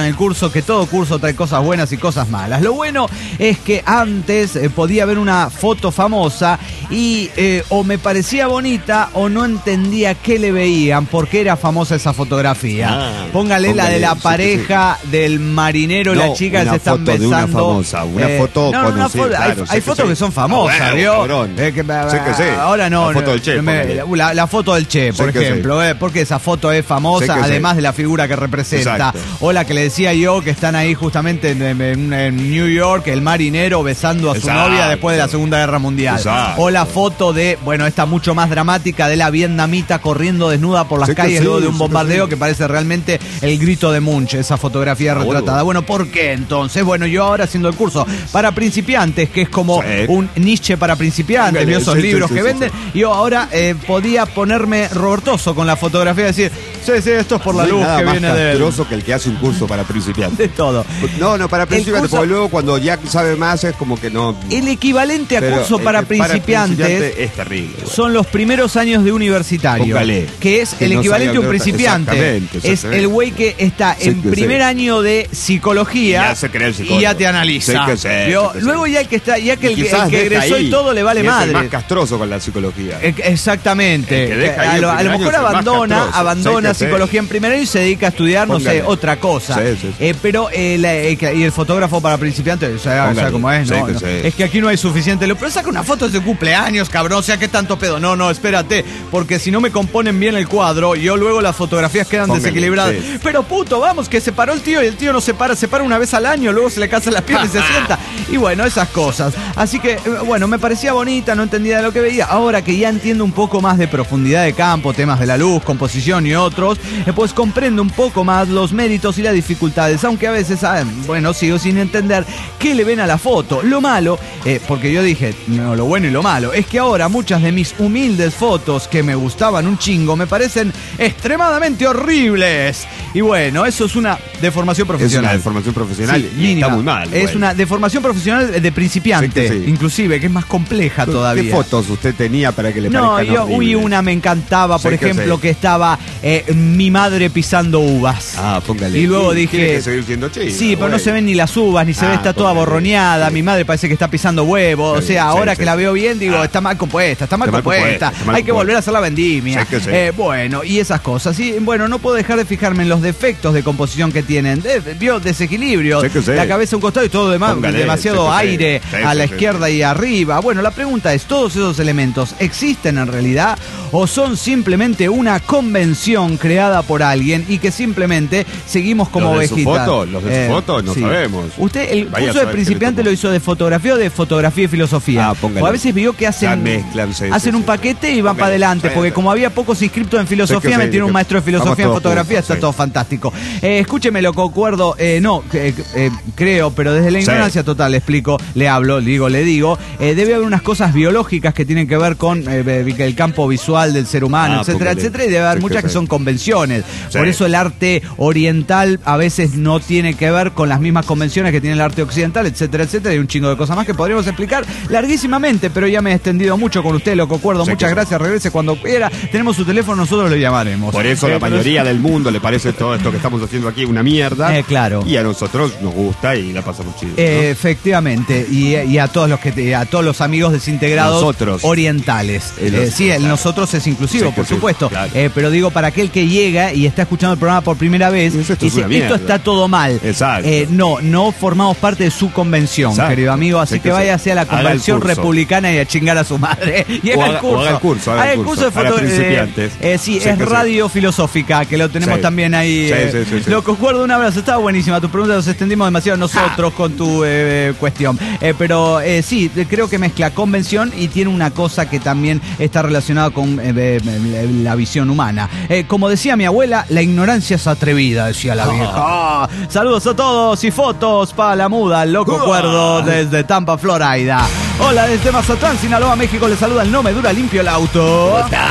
curso, que todo curso trae cosas buenas y cosas malas. Lo bueno es que antes eh, podía haber una foto famosa y eh, o me parecía bonita o no entendía qué le veían, porque era famosa esa fotografía. Ah, póngale, póngale la de la sí, pareja sí. del marinero y no, la chica que se están besando. De una famosa, una eh, foto no, conocida. Una foto, claro, hay hay fotos que, que son famosas, ah, bueno, ¿vio? cabrón. Eh, que, sé que sí. Ahora no. La foto del Che, me, la, la foto del Che, por sé ejemplo, eh, porque esa foto es famosa, además sí. de la figura que representa. Exacto. O la que le decía yo, que están ahí justamente en, en, en New York, el marinero besando a su Exacto. novia después de la Segunda Guerra Mundial. Exacto. O la foto de, bueno, esta mucho más dramática de la vietnamita corriendo desnuda por las sé calles sí, luego de un bombardeo sí. que parece realmente el grito de Munch, esa fotografía ah, retratada. Bueno, ¿por qué entonces? Bueno, yo ahora haciendo el curso para principiantes, que es como sí. un niche para principiantes, Póngale, esos sí, libros sí, que sí, venden, sí. yo ahora eh, podía ponerme robertoso con la fotografía y decir, sí, sí, esto es por la no luz hay nada que más viene de castroso que el que hace un curso para principiantes. de todo. No, no, para principiantes, curso- porque luego cuando ya sabe más es como que no. El equivalente a Pero curso el para que principiantes principiante es terrible. Güey. son los primeros años de universitario, Póngale. que es Que el no equivalente a un sabe hablar- principiante. exactamente, Es exactamente. el güey que está Sí, en que primer sí. año de psicología Y ya se cree el psicólogo. y ya te analiza. Sí, que sí, ¿Vio? sí, que Luego sí. ya el que está, ya que el, Y que- quizás el que deja egresó ahí, y todo le vale y es madre. el más castroso con la psicología. Eh, Exactamente. El que deja ahí a el lo, a lo primer mejor año es el más abandona, castroso. abandona Sí, que sí. psicología en primer año y se dedica a estudiar, no Póngale. sé, otra cosa. Sí, sí, sí. Eh, pero eh, la- eh, que- y el fotógrafo para principiantes, o sea, o sea, Póngale. como es, Sí, no, que no. sí. Es que aquí no hay suficiente. Pero saca una foto de su cumpleaños, cabrón, o sea, ¿qué tanto pedo? No, no, espérate, porque si no me componen bien el cuadro, yo luego las fotografías quedan Póngale, desequilibradas. sí. Pero puto, vamos, que se paró el tío y el tío no se para, se para una vez al año, luego se le cansan las piernas y se sienta. Y bueno, esas cosas. Así que, eh, bueno, me parecía bonita, no entendía de lo que veía. Ahora que ya entiendo un poco más de profundidad de campo, temas de la luz, composición y otros, eh, pues comprendo un poco más los méritos y las dificultades, aunque a veces, ah, bueno, sigo sin entender qué le ven a la foto. Lo malo, eh, porque yo dije, no, lo bueno y lo malo, es que ahora muchas de mis humildes fotos que me gustaban un chingo me parecen extremadamente horribles. Y bueno, eso es una deformación Es una profesional. deformación profesional Sí, y mínima. está muy mal. Es güey. una deformación profesional de principiante, Sí que sí. inclusive, que es más compleja todavía. ¿Qué fotos usted tenía para que le No, parezcan yo, uy, horribles? una me encantaba, por Sí que ejemplo, sí. que estaba eh, mi madre pisando uvas. Ah, póngale. Y luego dije... Tiene que seguir siendo chido. Sí, pero no güey. se ven ni las uvas, ni se Ah, ve, está toda póngale. borroneada. Sí. Mi madre parece que está pisando huevos. Está O sea, bien, ahora sí, que sí. la veo bien, digo, Ah. está mal compuesta, está mal Está mal compuesta. compuesta, está mal Hay que compuesta. volver a hacer la vendimia. Sí que sí. Eh, bueno, y esas cosas. Y bueno, no puedo dejar de fijarme en los defectos de composición que tienen. De, vio desequilibrio, Sí que sí. la cabeza a un costado y todo demás, Póngale, demasiado sí que sí. aire Sí, a sí, la sí. izquierda y arriba. Bueno, la pregunta es, ¿todos esos elementos existen en realidad o son simplemente una convención creada por alguien y que simplemente seguimos como ¿Los de su ovejitas? foto? ¿Los de su foto? No sabemos. Usted, el Vaya a curso de saber qué le principiante tocó. lo hizo de fotografía o de fotografía y filosofía. Ah, póngale. O a veces vio que Ya hacen, mezclan, sí, hacen sí, un sí. paquete y van Póngale. para adelante, Sí, porque sí. como había pocos inscritos en filosofía, Sí que me sí, tiene un que maestro de filosofía en vamos todos fotografía, juntos, está sí. todo fantástico. Eh, escúcheme, lo concuerdo, eh, no, eh, eh, creo, pero desde la Sí. ignorancia total le explico, le hablo, le digo, le digo, eh, debe haber unas cosas biológicas que tienen que ver con eh, el campo visual del ser humano, Ah, etcétera, póngale. etcétera, y debe haber Sí, muchas que que sí. son convenciones. Sí. Por eso el arte oriental a veces no tiene que ver con las mismas convenciones que tiene el arte occidental, etcétera, etcétera, y un chingo de cosas más que podríamos explicar larguísimamente, pero ya me he extendido mucho con usted, lo concuerdo. Sí, Muchas que sí. gracias, regrese cuando quiera. Tenemos su teléfono, nosotros lo llamaremos. Por eso Eh, la pero- mayoría del mundo le parece todo esto que estamos haciendo aquí una mierda. Eh, claro. Y a nosotros nos gusta y la pasamos chido. ¿no? Eh, efectivamente, y, y a todos los que te- a todos los amigos desintegrados Nosotros. orientales. Eh, los- Eh, sí, el claro. nosotros es inclusivo, Sí, que por sí, supuesto. claro. Eh, pero digo, para aquel que llega y está escuchando el programa por primera vez, Eso, esto es dice, una mierda. esto está todo mal. Exacto. Eh, no, no formamos parte de su convención, Exacto. querido amigo, así Sí, que que sí. váyase a la Haga el convención curso. republicana y a chingar a su madre. Y O haga el haga- o curso. haga el curso, haga el curso. de Para foto- eh, principiantes. eh, sí, Sí, es que sí. radio filosófica, que lo tenemos Sí. también ahí. Sí, eh, sí, sí, sí. Lo concuerdo, un abrazo, estaba buenísima tu pregunta, nos extendimos demasiado nosotros con tu eh, cuestión. Eh, pero eh, sí, creo que mezcla convención y tiene una cosa que también está relacionada con eh, eh, la visión humana. Eh, como decía mi abuela, la ignorancia es atrevida, decía la vieja. Ah, saludos a todos y fotos para la muda, el loco cuerdo desde Tampa, Florida. Hola, desde Mazatlán, Sinaloa, México, le saluda el No Me Dura Limpio el Auto. ¿Cómo está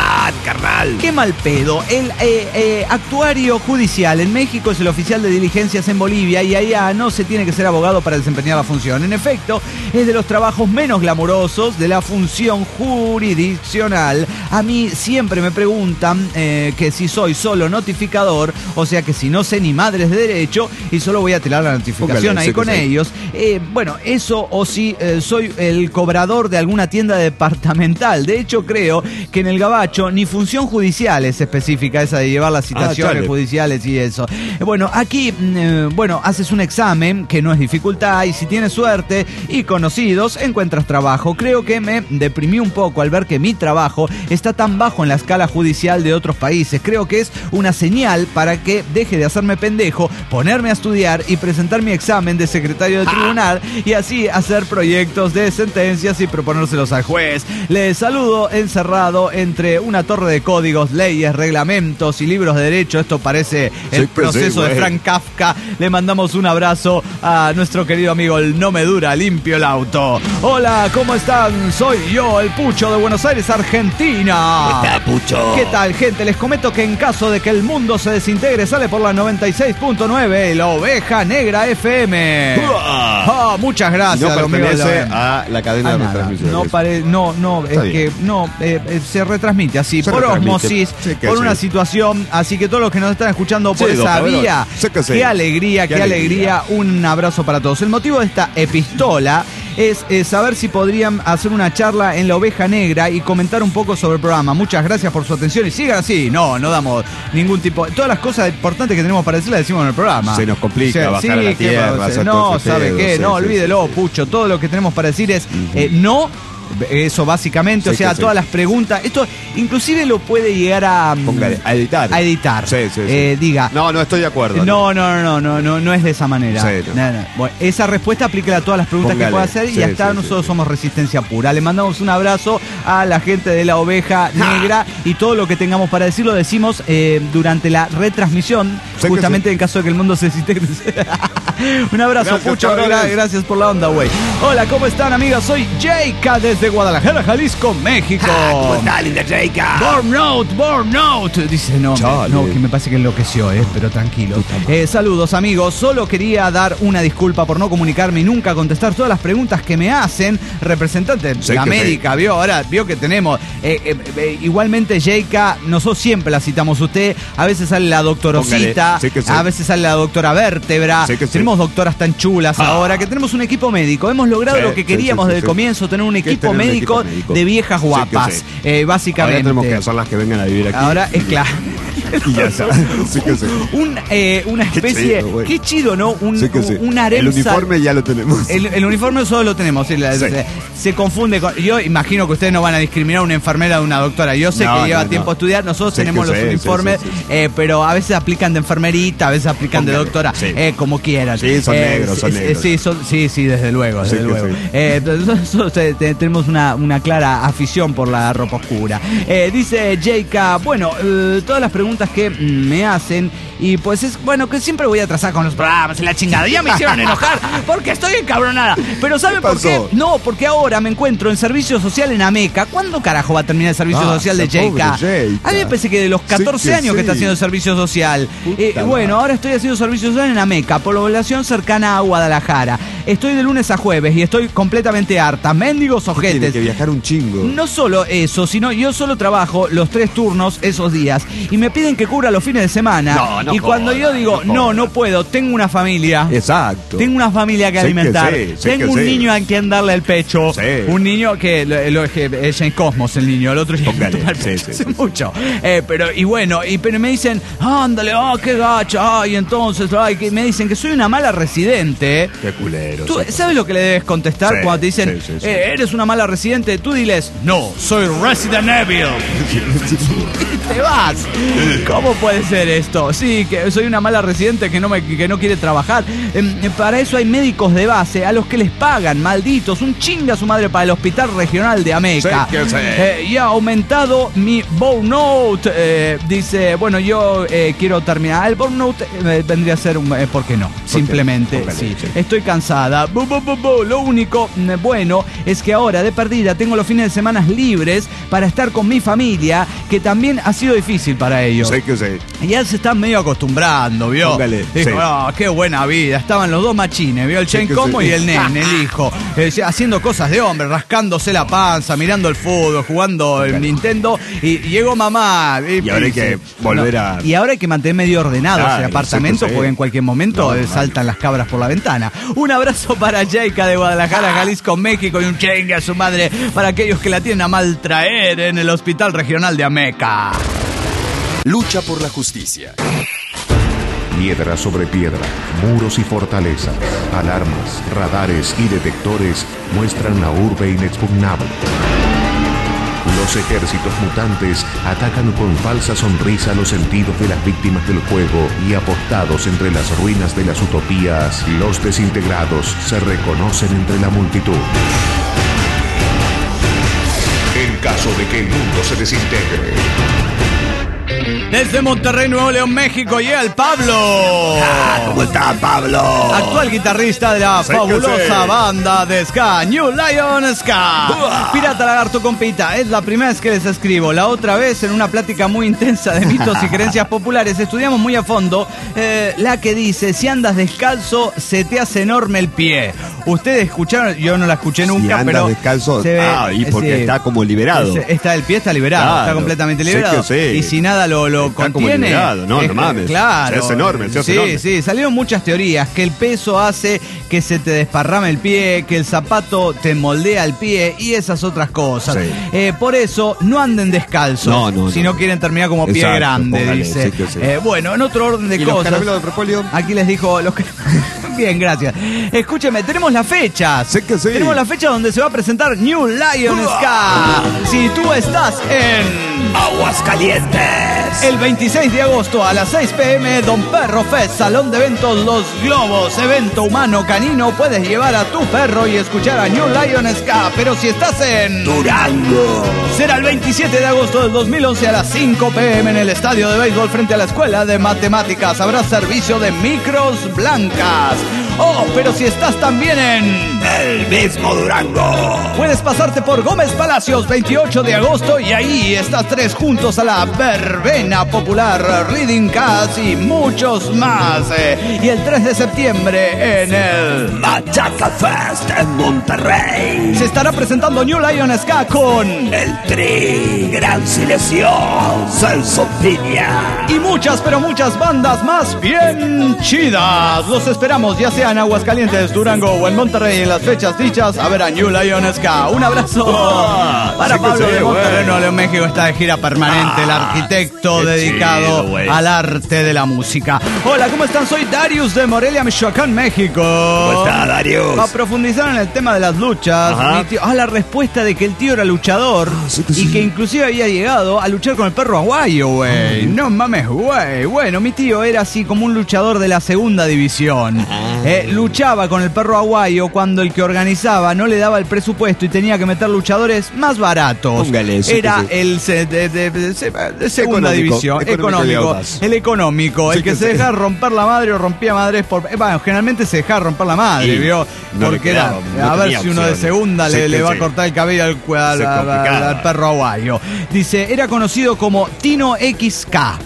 carnal. Qué mal pedo. El eh, eh, actuario judicial en México es el oficial de diligencias en Bolivia y allá no se tiene que ser abogado para desempeñar la función. En efecto, es de los trabajos menos glamurosos de la función jurisdiccional. A mí siempre me preguntan eh, que si soy solo notificador, o sea que si no sé ni madres de derecho y solo voy a tirar la notificación Póngale, ahí sí, con sí. ellos. Eh, bueno, eso o si eh, soy el cobrador de alguna tienda departamental. De hecho, creo que en el Gabacho ni función judicial es específica, esa de llevar las citaciones chale. judiciales y eso. Eh, bueno, aquí, eh, bueno, haces un examen que no es dificultad y si tienes suerte y conocidos, encuentras trabajo. Creo que me deprimí un poco al ver que mi trabajo está tan bajo en la escala judicial de otros países. Creo que es una señal para que deje de hacerme pendejo, ponerme a estudiar y presentar mi examen de secretario de tribunal y así hacer proyectos de sentencias y proponérselos al juez. Les saludo encerrado entre una torre de códigos, leyes, reglamentos y libros de derecho. Esto parece el Sí, pues sí, proceso de güey. Frank Kafka. Le mandamos un abrazo a nuestro querido amigo el No Me Dura, limpio el auto. Hola, ¿cómo están? Soy yo, el Pucho de Buenos Aires, Argentina. ¿Qué tal, Pucho? ¿Qué tal, gente? Les comento que en caso de que el mundo se desintegre, sale por la noventa y seis punto nueve, la Oveja Negra F M. Ah, muchas gracias, No amigo. pertenece a la cadena A de nada. retransmisión. No, pare, no, no, es Está que bien. no, eh, eh, se retransmite así, Se por retransmite. osmosis, Sí que por sí. una situación, así que todos los que nos están escuchando por Sí, don esa Cabrón. vía, Sí que sí. qué alegría, qué, Qué alegría. alegría. Un abrazo para todos. El motivo de esta epistola es eh, saber si podrían hacer una charla en la Oveja Negra y comentar un poco sobre el programa. Muchas gracias por su atención y sigan así. No, no damos ningún tipo. Todas las cosas importantes que tenemos para decir las decimos en el programa. Se nos complica Sí, bajar sí, a la ¿qué tierra, va a hacer? hacer No, todo ese ¿sabe pedo, qué? sí, No, sí, olvídelo, sí, sí. Pucho. Todo lo que tenemos para decir es eh, no. Eso básicamente, Sí, o sea, que sí. todas las preguntas. Esto inclusive lo puede llegar a, mm, Póngale, a editar. a editar. Sí, sí, sí. Eh, diga. No, no estoy de acuerdo. No, no, no, no, no, no es de esa manera. Sí, no. No, no. Bueno, esa respuesta aplíquela a todas las preguntas Póngale. que pueda hacer y Sí, hasta sí, nosotros sí. somos resistencia pura. Le mandamos un abrazo a la gente de la Oveja Negra y todo lo que tengamos para decir lo decimos eh, durante la retransmisión, Sí que justamente sí. en caso de que el mundo se desintegre. Un abrazo, Gracias, Pucho. cabrones. gra- Gracias por la onda, güey. Hola, ¿cómo están, amigas? Soy Jayka desde Guadalajara, Jalisco, México. ¿Cómo está, linda Jayka? Burnout, Burnout. Dice, no, Chale. no, que me parece que enloqueció, eh, pero tranquilo. Eh, saludos, amigos. Solo quería dar una disculpa por no comunicarme y nunca contestar todas las preguntas que me hacen. Representante de Sí la que sí. médica, vio, ahora vio que tenemos. Eh, eh, eh, igualmente, Jayka, nosotros siempre la citamos usted. A veces sale la doctorosita, Póngale. Sí que sí. a veces sale la doctora Vértebra. Sí que sí. Tenemos doctoras tan chulas Ah. ahora que tenemos un equipo médico. Hemos logrado Sí, lo que sí, queríamos sí, sí, desde el sí. comienzo, tener un Que equipo, tener un médico equipo médico. de viejas Sí que guapas. sí. Eh, básicamente. Ahora tenemos que hacerlas que vengan a vivir aquí. Ahora es claro. Y ya está. Sí que sí. Un, eh, una Qué especie. chido, güey. Qué chido, ¿no? Un, Sí que sí. un harem El uniforme sal- ya lo tenemos. El, el uniforme solo lo tenemos. sí, la- Sí. Se, se confunde con. Yo imagino que ustedes no van a discriminar a una enfermera de una doctora. Yo sé No, que lleva no, tiempo no. a estudiar. Nosotros Sí tenemos que los sí, uniformes, sí, sí, sí. eh, pero a veces aplican de enfermerita, a veces aplican de Póngale. doctora, Sí. eh, como quieran. Sí, son Eh, negros, son sí, negros. Sí, son- sí, sí, desde luego, Sí desde que luego. sí. Eh, entonces, nosotros eh, te- tenemos una, una clara afición por la ropa oscura. Eh, dice Jayka, bueno, eh, todas las preguntas que mm, me hacen, y pues es, bueno, que siempre voy a atrasar con los programas y la chingada. Ya me hicieron enojar porque estoy encabronada. Pero ¿saben por qué? pasó? No, porque ahora me encuentro en servicio social en Ameca. ¿Cuándo carajo va a terminar el servicio Ah, social de la pobre Jayka? Jayka. A mí me parece que de los catorce Sí que años que está sí. haciendo servicio social. Puta Eh, bueno, madre. ahora estoy haciendo servicio social en Ameca, población cercana a Guadalajara. Estoy de lunes a jueves y estoy completamente harta. Mendigos Tiene ojetes. que viajar un chingo. No solo eso, sino yo solo trabajo los tres turnos esos días y me piden que cubra los fines de semana. No, no y cuando joda, yo digo, no no, joda. no puedo, tengo una familia. Exacto. Tengo una familia que Sí que alimentar. sí, sí Tengo que un sí. niño a quien darle el pecho. Sí. Un niño que lo, lo- que es en Cosmos el niño, el otro ya Póngale, toma el sí, pecho sí, hace sí, sí. mucho. Eh, pero y bueno, y pero me dicen, ándale, ah, qué gacha, ay, entonces, ay, que me dicen que soy una mala residente. Qué culero. ¿Tú sí. sabes lo que le debes contestar Sí, cuando te dicen, sí, sí, sí. eh, eres una mala residente? Tú diles, no, soy Resident Evil. te vas. ¿Cómo puede ser esto? Sí, que soy una mala residente que no, me, que no quiere trabajar. Eh, para eso hay médicos de base a los que les pagan, malditos. Un chinga a su madre para el Hospital Regional de Ameca. Sí, que sí. Eh, y ha aumentado mi burnout. Eh, dice, bueno, yo eh, quiero terminar. El burnout eh, vendría a ser un... Eh, ¿por qué no? Simplemente, Póngale, sí. sí. Estoy cansada. Bu, bu, bu, bu. Lo único mm, bueno es que ahora, de perdida, tengo los fines de semana libres para estar con mi familia, que también ha sido difícil para ellos. Sé que sé. Y ya se están medio acostumbrando, ¿vio? Póngale, Dijo, sí. "Ah, qué buena vida". Estaban los dos machines, ¿vio? El Sí, Chen que Como sí. y el nene, el hijo. Eh, haciendo cosas de hombre, rascándose la panza, mirando el fútbol, jugando el Nintendo. Y llegó mamá. Y, Y ahora hay dice, que volver a- Y ahora hay que mantener medio ordenado Claro, ese apartamento, sí, que sí. porque en cualquier momento No, eh, no, saltan las cabras por la ventana. Un abrazo para Jaika de Guadalajara, Jalisco, México, y un chengue a su madre para aquellos que la tienen a mal traer en el Hospital Regional de Ameca. Lucha por la justicia. Piedra sobre piedra, muros y fortalezas, alarmas, radares y detectores muestran la urbe inexpugnable. Los ejércitos mutantes atacan con falsa sonrisa los sentidos de las víctimas del juego y apostados entre las ruinas de las utopías, los desintegrados se reconocen entre la multitud. En caso de que el mundo se desintegre, Desde Monterrey, Nuevo León, México, llega el Pablo. ¿Cómo está, Pablo? Actual guitarrista de la Sé que fabulosa sé. banda de ska, New Lion Ska. Pirata Lagarto Compita, es la primera vez que les escribo. La otra vez, en una plática muy intensa de mitos y creencias populares, estudiamos muy a fondo eh, la que dice, si andas descalzo, se te hace enorme el pie. Ustedes escucharon, yo no la escuché nunca, Si andas pero... descalzo, se ve- ah, y porque sí. está como liberado. Es- Está, el pie está liberado, Claro, está completamente sé liberado. que sí. Y si nada lo, lo Está como contiene... liberado, no, no eh, mames. Claro. Se hace enorme, se hace sí, enorme. Sí, salieron muchas teorías, que el peso hace que se te desparrame el pie, que el zapato te moldea el pie y esas otras cosas. Sí. Eh, por eso, no anden descalzos No, no, si no. no quieren terminar como pie Exacto, grande, póngale, dice. sí que sí. Eh, bueno, en otro orden de ¿Y los cosas... caramelos de propóleo? Aquí les dijo los que... Bien, gracias. Escúcheme, tenemos las fechas. Sé que sí. Tenemos la fecha donde se va a presentar New Lion Ska. Si tú estás en... Aguascalientes. El veintiséis de agosto a las seis pm, Don Perro Fest, Salón de Eventos Los Globos, evento humano canino, puedes llevar a tu perro y escuchar a New Lion Ska, pero si estás en... Durango. Será el veintisiete de agosto del dos mil once a las cinco pm en el estadio de béisbol frente a la Escuela de Matemáticas. Habrá servicio de micros blancas. Oh, pero si estás también en... El mismo Durango. Puedes pasarte por Gómez Palacios, veintiocho de agosto, y ahí estás tres juntos a la verbena popular, Reading Cast y muchos más. Eh, Y el tres de septiembre en el... Machaca Fest en Monterrey. Se estará presentando New Lion Ska con... El Tri, Gran Silencio, Celso Piña. Y muchas, pero muchas bandas más bien chidas. Los esperamos ya sea en Aguascalientes, Durango o en Monterrey en las fechas dichas a ver a New Lion Ska. Un abrazo para sí que Pablo sí, de Monterrey, güey. Nuevo León, México. Está de gira permanente, el arquitecto qué dedicado chido, güey. al arte de la música. Hola, ¿cómo están? Soy Darius de Morelia, Michoacán, México. ¿Cómo está, Darius? Para profundizar en el tema de las luchas, Ajá. mi tío- ah, la respuesta de que el tío era luchador sí que y sí. que inclusive había llegado a luchar con el perro aguayo, güey. No mames, güey. Bueno, mi tío era así como un luchador de la segunda división. Eh, luchaba con el perro aguayo cuando el que organizaba no le daba el presupuesto y tenía que meter luchadores más baratos. Póngale, sí que era sí. el se- de, de- de- de- de segunda Económico, división, económico económico, de autas. el económico, Sí el que, que se sí. dejaba romper la madre o rompía madres por... eh, bueno, generalmente se dejaba romper la madre, Y ¿vio? no le Porque era, quedaba, no a ver tenía si uno de opción. segunda Sí le, que le va a sí. cortar el cabello al, al- Se al- complicaba. al perro aguayo. Dice, era conocido como Tino X K.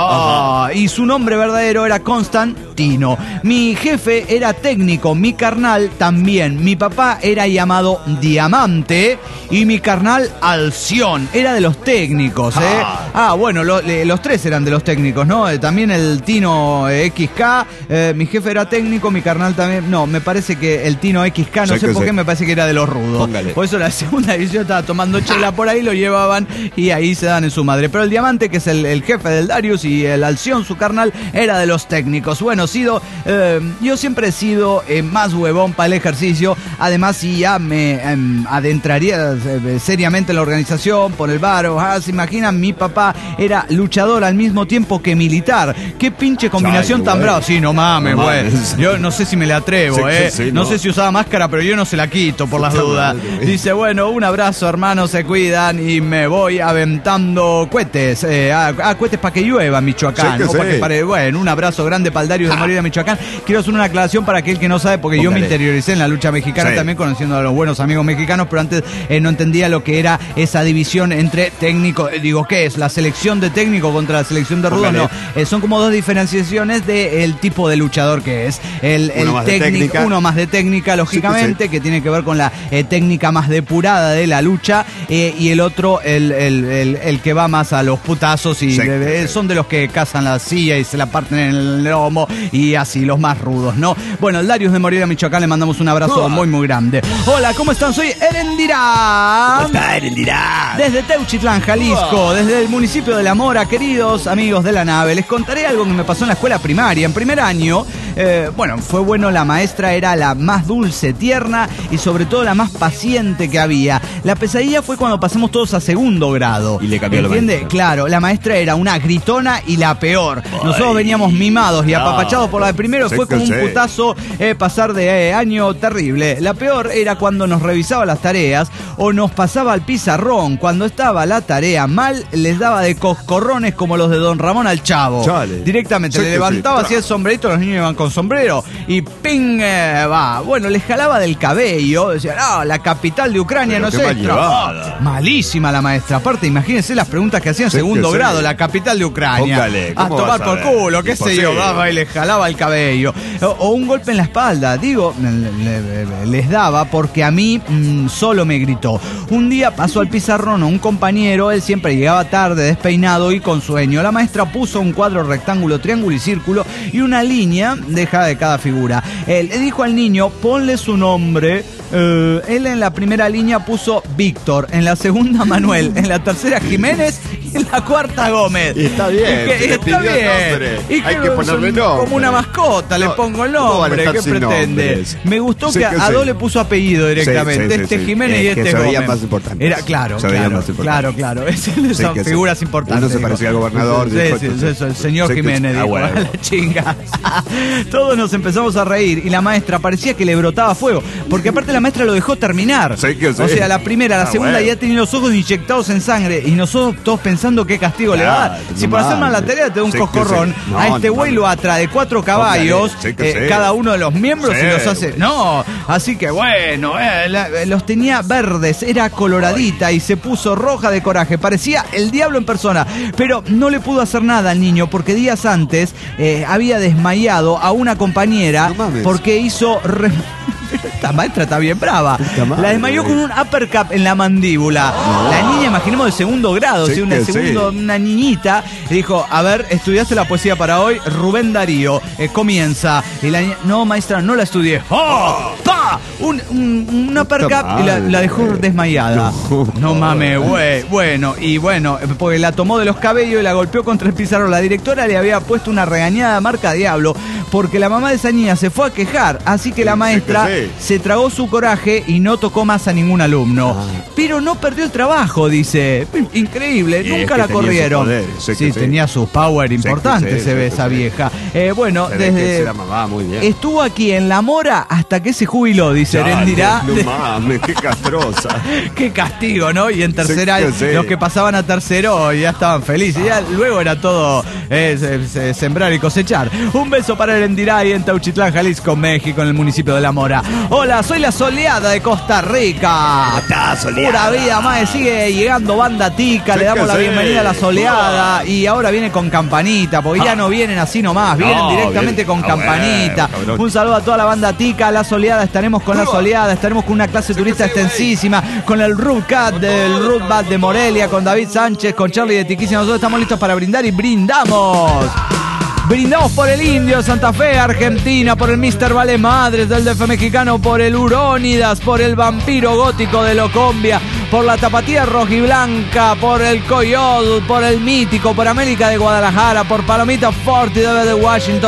Ah, y su nombre verdadero era Constantino. Mi jefe era técnico, mi carnal también. Mi papá era llamado Diamante y mi carnal Alción. Era de los técnicos, ¿eh? Ah, bueno, lo- le- los tres eran de los técnicos, ¿no? Eh, También el Tino eh, X K. eh, mi jefe era técnico, mi carnal también. No, me parece que el Tino X K, no Sí sé que por sí. qué, me parece que era de los rudos. Póngale. Por eso la segunda división estaba tomando chela por ahí, lo llevaban y ahí se dan en su madre. Pero el Diamante, que es el, el jefe del Darius, y el Alción, su carnal, era de los técnicos. Bueno, sido, eh, yo siempre he sido eh, más huevón para el ejercicio. Además, si ya me eh, adentraría eh, seriamente en la organización por el bar, ah, se imaginan, mi papá era luchador al mismo tiempo que militar. Qué pinche combinación Ay, tan güey. brava. Sí, no mames, No güey. mames. Yo no sé si me le atrevo, Sí, eh. sí, no. no. sé si usaba máscara, pero yo no se la quito por las Puta dudas. madre, güey. Dice, bueno, un abrazo, hermanos, se cuidan y me voy aventando cohetes. Eh, ah, ah, cohetes para que llueva, Michoacán. Sí que ¿no? Pa' sí. que pare- bueno, un abrazo grande para el Dario de Mérida, Michoacán. Quiero hacer una aclaración para aquel que no sabe, porque yo me Póngale. interioricé en la lucha mexicana Sí. también, conociendo a los buenos amigos mexicanos, pero antes eh, no entendía lo que era esa división entre técnico. Eh, digo, ¿qué es? ¿La selección de técnico contra la selección de rudos? Póngale. No. Eh, son como dos diferenciaciones del tipo de luchador que es. El, el Uno más de técnico, técnica. uno más de técnica, lógicamente, que tiene que ver con la eh, técnica más depurada de la lucha, eh, y el otro, el, el, el, el que va más a los putazos y Sí, de- sí. son de los que cazan la silla y se la parten en el lomo y así, los más rudos, ¿no? Bueno, el Darius de Mérida, Michoacán, le mandamos un abrazo muy, muy grande. Hola, ¿cómo están? Soy Erendirán. Está en el dirá. Desde Teuchitlán, Jalisco, desde el municipio de La Mora, queridos amigos de la nave, les contaré algo que me pasó en la escuela primaria. En primer año, eh, bueno, fue bueno, la maestra era la más dulce, tierna y sobre todo la más paciente que había. La pesadilla fue cuando pasamos todos a segundo grado. Y le cambió la ¿Entiende? maestra. Claro, la maestra era una gritona y la peor. Nosotros veníamos mimados y apapachados por la de primero. Sí Fue que como un sí. putazo eh, pasar de eh, año terrible. La peor era cuando nos revisaba las tareas o nos pasaba al pizarrón. Cuando estaba la tarea mal, les daba de coscorrones como los de Don Ramón al Chavo. Chale. Directamente, Sí le que levantaba sí. así el sombrerito, los niños iban con sombrero y ¡ping! eh, va. Bueno, les jalaba del cabello. Decían, ah, la capital de Ucrania, Pero no qué sé. mal llevada. Malísima la maestra. Aparte, imagínense las preguntas que hacía en Sí que segundo sí. grado, la capital de Ucrania. Póngale, A ¿cómo tomar vas a por ver? culo, qué sé yo, Imposible. daba y les jalaba el cabello. O, o un golpe en la espalda, digo, le- le- le- les daba porque a mí mm, solo me gritó. Un día pasó al pizarrón a un compañero, él siempre llegaba tarde, despeinado y con sueño. La maestra puso un cuadro rectángulo, triángulo y círculo y una línea dejada de cada figura. Él le dijo al niño, ponle su nombre. Eh, él en la primera línea puso Víctor, en la segunda Manuel, en la tercera Jiménez y en la cuarta Gómez. Y está bien, Y que- se le está pidió bien. nombre. Y Hay que ponerle son nombre. como una mascota, le No, pongo el ¿cómo van a nombre. estar ¿Qué sin pretende? nombres? Me gustó Sí que que a sí. dos le puso apellido directamente. Sí, sí, sí, este sí. Jiménez Es y que este se veían Gómez. más importantes. Era claro, Se veían claro, más importantes. claro, claro. Es de Sí esas que sí. figuras importantes. Uno se digo. parecía al gobernador, Sí, dijo, sí, entonces, eso, el señor sí que sí. Jiménez. Ah, dijo, bueno. a la chinga. Todos nos empezamos a reír y la maestra parecía que le brotaba fuego, porque aparte la maestra lo dejó terminar. Sí que sí. O sea, la primera, la Ah, segunda bueno. ya tenía los ojos inyectados en sangre y nosotros todos pensando qué castigo le va a dar. Claro, Si no por hacer mal la mames. tarea te da un Sí que coscorrón, sí. No, a este no güey mames. lo atra de cuatro caballos, Sí que eh, sí. cada uno de los miembros Sí, y los hace. güey. No, así que bueno, eh, la- los tenía verdes, era coloradita y se puso roja de coraje. Parecía el diablo en persona, pero no le pudo hacer nada al niño porque días antes eh, había desmayado a una compañera No mames. porque hizo. re- Esta maestra está bien brava. Puta madre, La desmayó güey. con un uppercut en la mandíbula. La niña, imaginemos, de segundo grado, Sí ¿sí? una, que sí. segundo, una niñita. Le dijo, a ver, ¿estudiaste la poesía para hoy? Rubén Darío, eh, comienza. Y la niña, no, maestra, no la estudié. ¡Oh! ¡Pa! Un, un, un uppercut y la, la dejó madre. desmayada. No. No mames, güey. Bueno, y bueno, porque la tomó de los cabellos y la golpeó contra el pizarrón. La directora le había puesto una regañada marca diablo porque la mamá de esa niña se fue a quejar. Así que la Sí, maestra sí que sí. se tragó su coraje y no tocó más a ningún alumno. Ah. Pero no perdió el trabajo, dice. Increíble, Y nunca es que la tenía corrieron. sus poderes, sí sí, que sí. tenía sus power importantes, sí, se sí ve que esa sí. vieja. Eh, bueno, Se ve que desde. era mamá, muy bien. Estuvo aquí en La Mora hasta que se jubiló, dice Chale, Erendirá. No mames, qué castrosa. Qué castigo, ¿no? Y en tercer Sí, año, sí. los que pasaban a tercero ya estaban felices. Ya luego era todo eh, se- se- sembrar y cosechar. Un beso para Erendirá y en Teuchitlán, Jalisco, México, en el municipio de La Mora. Hola, soy la Soleada de Costa Rica. Está soleada. Pura vida, mae. Sigue llegando Banda Tica. Sí Le damos que la sí. bienvenida a la Soleada. Y ahora viene con campanita, porque ya no vienen así nomás. Vienen No, directamente bien. con Ah, campanita. bueno, cabrón. Un saludo a toda la Banda Tica, la Soleada. Estaremos con la Soleada. Estaremos con una clase turista extensísima. Con el Root Cat del Root Bat de Morelia. Con David Sánchez, con Charlie de Tiquísima. Nosotros estamos listos para brindar y brindamos. Brindamos por el Indio Santa Fe, Argentina, por el mister Vale Madres del D F mexicano, por el Urónidas, por el Vampiro Gótico de Locombia, por la Tapatía Rojiblanca, por el Coyol, por el Mítico, por América de Guadalajara, por Palomita Forti de Washington,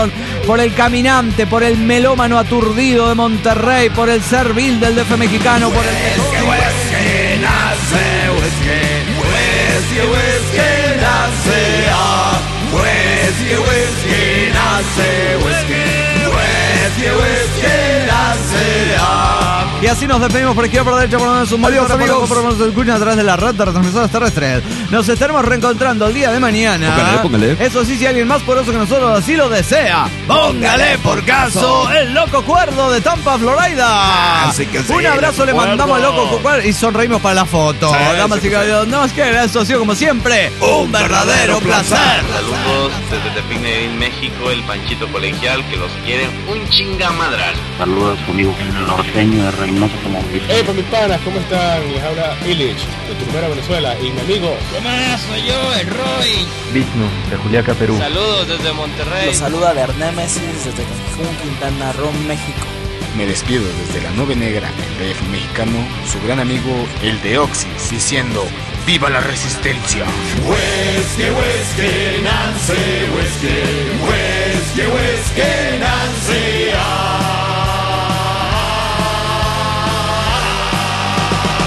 por el caminante, por el melómano aturdido de Monterrey, por el servil del D F mexicano, por el... Whisky, whisky, nace whisky, whisky, whisky, nace, ah. Whisky, whisky, nace whisky, whisky, whisky, nace, ah. Y así nos despedimos por izquierda, por derecha, por donde sus amigos, amigos, por donde nos escuchan a través de la red de retransmisoras terrestres. Nos estaremos reencontrando el día de mañana. Póngale, póngale. Eso sí, si alguien más poderoso que nosotros así lo desea, póngale por caso el Loco Cuerdo de Tampa, Florida. Así que sí, un abrazo le mandamos al Loco Cuerdo y sonreímos para la foto. Sí, Damas sí, y caballeros, no más que eso ha sido como siempre un verdadero placer. Saludos desde Tepinedín, México, el Panchito Colegial, que los quiere un chingamadral. Saludos conmigo, el norteño de Reynosa como Hey, para mis panas, ¿cómo están? Les habla Illich, de Turbera, Venezuela, y mi amigo... ¿Qué más? Soy yo, el Roy. Vigno, de Juliaca, Perú. Saludos desde Monterrey. Los saluda Bernémesis desde Cancún, Quintana Roo, México. Me despido desde la Nube Negra, el D F mexicano, su gran amigo, el Deoxys, diciendo... ¡Viva la resistencia! Whisky, whisky, Nancy, whisky, whisky, whisky, Nancy, ah.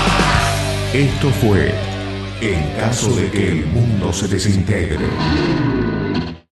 Esto fue En caso de que el mundo se desintegre.